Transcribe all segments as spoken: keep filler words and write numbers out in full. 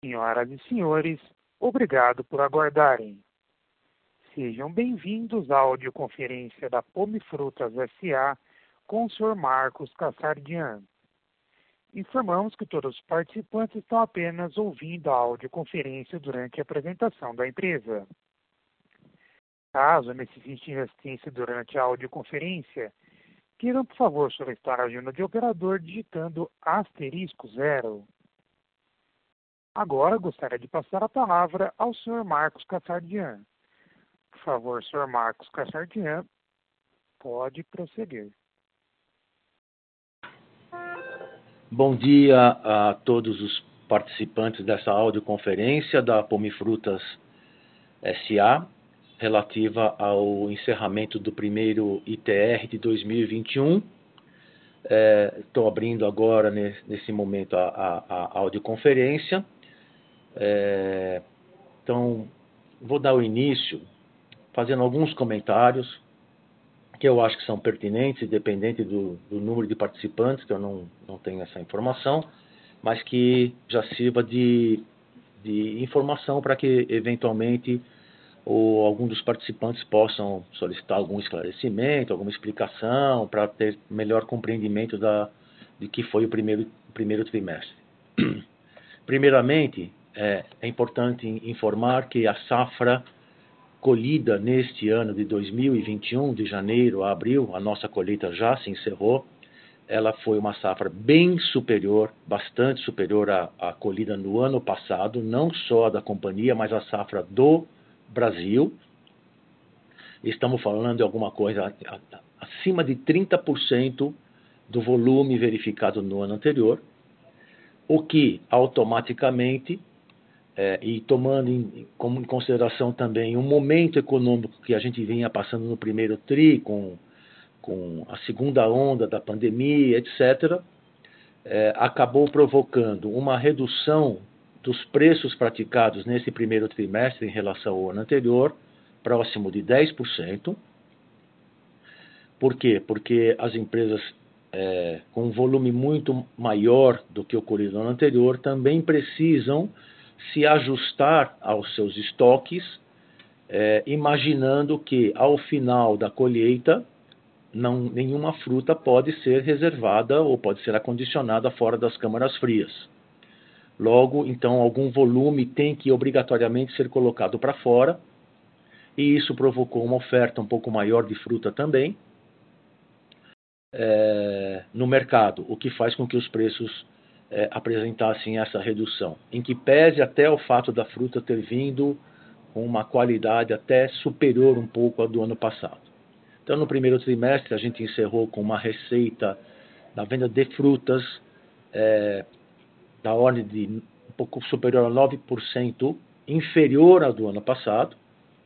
Senhoras e senhores, obrigado por aguardarem. Sejam bem-vindos à audioconferência da Pomifrutas S A com o senhor Marcos Cassardian. Informamos que todos os participantes estão apenas ouvindo a audioconferência durante a apresentação da empresa. Caso necessite de assistência durante a audioconferência, queiram, por favor, solicitar a ajuda de operador digitando asterisco zero. Agora gostaria de passar a palavra ao senhor Marcos Cassardian. Por favor, senhor Marcos Cassardian, pode prosseguir. Bom dia a todos os participantes dessa audioconferência da Pomifrutas S A, relativa ao encerramento do primeiro I T R de dois mil e vinte e um. Estou é, abrindo agora, nesse momento, a, a, a audioconferência. É, então, vou dar o início fazendo alguns comentários que eu acho que são pertinentes, independente do, do número de participantes, que eu não, não tenho essa informação, mas que já sirva de, de informação para que, eventualmente, ou algum dos participantes possam solicitar algum esclarecimento, alguma explicação, para ter melhor compreendimento da, de que foi o primeiro, primeiro trimestre. Primeiramente, é, é importante informar que a safra colhida neste ano de dois mil e vinte e um, de janeiro a abril, a nossa colheita já se encerrou, ela foi uma safra bem superior, bastante superior à, à colhida no ano passado, não só da companhia, mas a safra do Brasil. Estamos falando de alguma coisa acima de trinta por cento do volume verificado no ano anterior, o que automaticamente, é, e tomando em, como em consideração também o momento econômico que a gente vinha passando no primeiro tri, com, com a segunda onda da pandemia, etcétera, é, acabou provocando uma redução dos preços praticados nesse primeiro trimestre em relação ao ano anterior, próximo de dez por cento. Por quê? Porque as empresas é, com um volume muito maior do que ocorrido no ano anterior também precisam se ajustar aos seus estoques, é, imaginando que ao final da colheita não, nenhuma fruta pode ser reservada ou pode ser acondicionada fora das câmaras frias. Logo, então, algum volume tem que obrigatoriamente ser colocado para fora, e isso provocou uma oferta um pouco maior de fruta também é, no mercado, o que faz com que os preços é, apresentassem essa redução, em que pese até o fato da fruta ter vindo com uma qualidade até superior um pouco à do ano passado. Então, no primeiro trimestre, a gente encerrou com uma receita da venda de frutas é, da ordem de um pouco superior a nove por cento inferior ao do ano passado,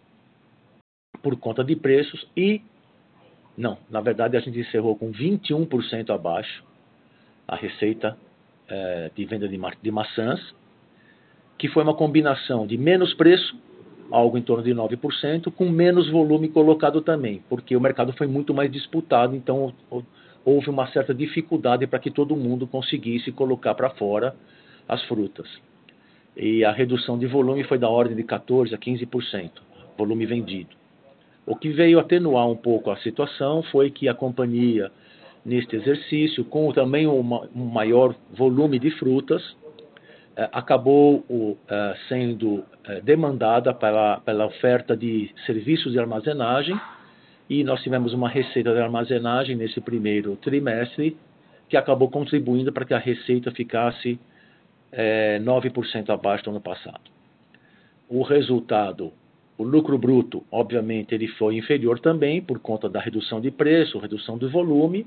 por conta de preços, e, não, na verdade a gente encerrou com vinte e um por cento abaixo a receita é, de venda de, ma de maçãs, que foi uma combinação de menos preço, algo em torno de nove por cento, com menos volume colocado também, porque o mercado foi muito mais disputado, então houve uma certa dificuldade para que todo mundo conseguisse colocar para fora as frutas. E a redução de volume foi da ordem de quatorze a quinze por cento, volume vendido. O que veio atenuar um pouco a situação foi que a companhia, neste exercício, com também uma, um maior volume de frutas, eh, acabou eh, sendo eh, demandada pela, pela oferta de serviços de armazenagem, e nós tivemos uma receita de armazenagem nesse primeiro trimestre, que acabou contribuindo para que a receita ficasse é, nove por cento abaixo do ano passado. O resultado, o lucro bruto, obviamente, ele foi inferior também, por conta da redução de preço, redução do volume,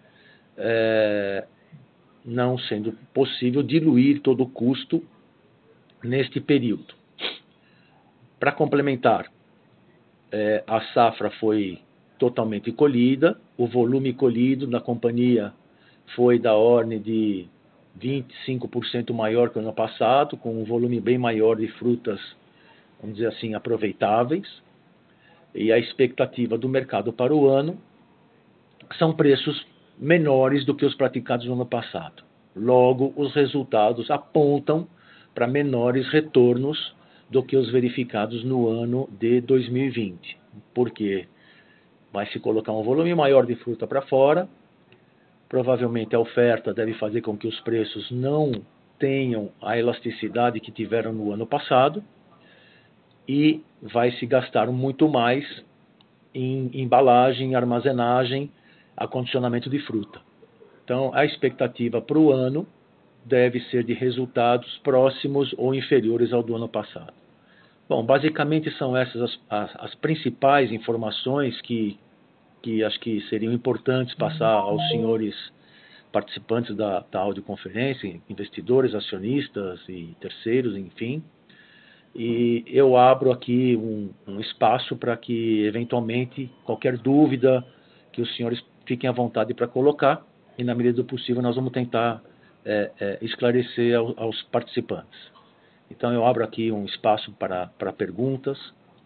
é, não sendo possível diluir todo o custo neste período. Para complementar, é, a safra foi totalmente colhida, o volume colhido na companhia foi da ordem de vinte e cinco por cento maior que o ano passado, com um volume bem maior de frutas, vamos dizer assim, aproveitáveis, e a expectativa do mercado para o ano são preços menores do que os praticados no ano passado. Logo, os resultados apontam para menores retornos do que os verificados no ano de dois mil e vinte. Por quê? Vai se colocar um volume maior de fruta para fora, provavelmente a oferta deve fazer com que os preços não tenham a elasticidade que tiveram no ano passado e vai se gastar muito mais em embalagem, armazenagem, acondicionamento de fruta. Então, a expectativa para o ano deve ser de resultados próximos ou inferiores ao do ano passado. Bom, basicamente são essas as, as, as principais informações que, que acho que seriam importantes passar aos senhores participantes da, da audioconferência, investidores, acionistas e terceiros, enfim. E eu abro aqui um, um espaço para que, eventualmente, qualquer dúvida que os senhores fiquem à vontade para colocar, e na medida do possível nós vamos tentar é, é, esclarecer ao, aos participantes. Então eu abro aqui um espaço para, para perguntas.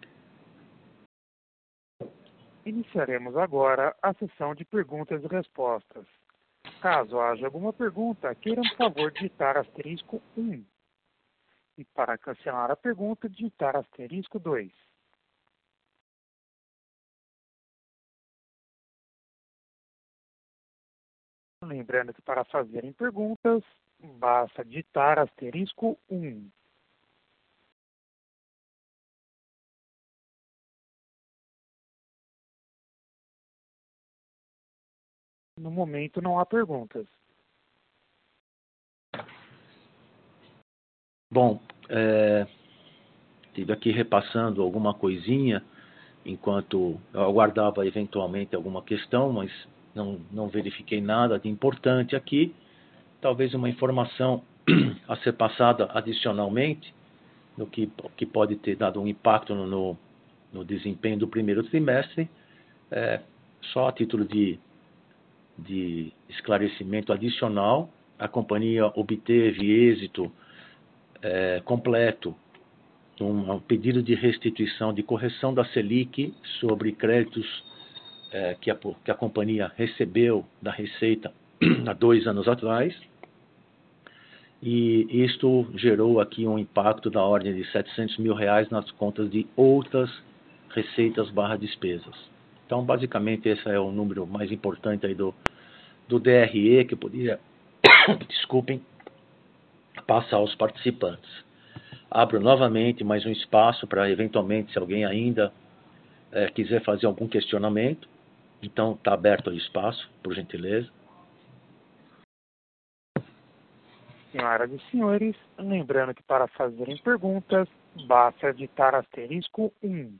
Iniciaremos agora a sessão de perguntas e respostas. Caso haja alguma pergunta, queiram, por favor, digitar asterisco um. E para cancelar a pergunta, digitar asterisco dois. Lembrando que para fazerem perguntas, basta digitar asterisco um. No momento não há perguntas. Bom, é, estive aqui repassando alguma coisinha enquanto eu aguardava eventualmente alguma questão, mas não, não verifiquei nada de importante aqui. Talvez uma informação a ser passada adicionalmente, no que, que pode ter dado um impacto no, no, no desempenho do primeiro trimestre, é, só a título de, de esclarecimento adicional, a companhia obteve êxito é, completo um, um pedido de restituição de correção da Selic sobre créditos é, que, a, que a companhia recebeu da Receita há dois anos atrás. E isto gerou aqui um impacto da ordem de setecentos mil reais nas contas de outras receitas barra despesas. Então, basicamente, esse é o número mais importante aí do, do D R E que eu poderia, desculpem, passar aos participantes. Abro novamente mais um espaço para, eventualmente, se alguém ainda é, quiser fazer algum questionamento. Então, está aberto o espaço, por gentileza. Senhoras e senhores, lembrando que para fazerem perguntas, basta digitar asterisco um.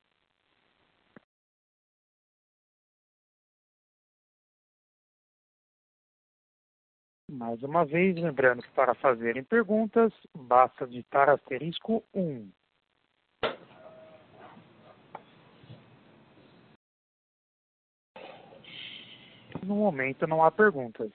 Mais uma vez, lembrando que para fazerem perguntas, basta digitar asterisco um. No momento não há perguntas.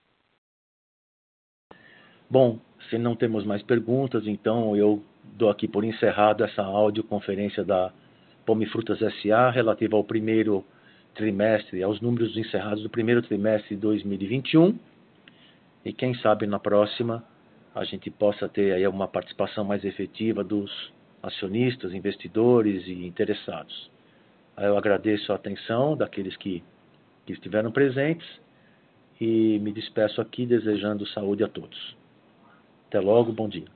Bom, se não temos mais perguntas, então eu dou aqui por encerrado essa audioconferência da Pomifrutas S A relativa ao primeiro trimestre, aos números encerrados do primeiro trimestre de dois mil e vinte e um. E quem sabe na próxima a gente possa ter aí uma participação mais efetiva dos acionistas, investidores e interessados. Aí eu agradeço a atenção daqueles que, que estiveram presentes e me despeço aqui desejando saúde a todos. Até logo, bom dia.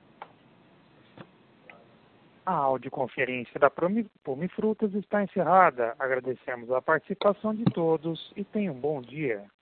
A audioconferência da Pomifrutas está encerrada. Agradecemos a participação de todos e tenham um bom dia.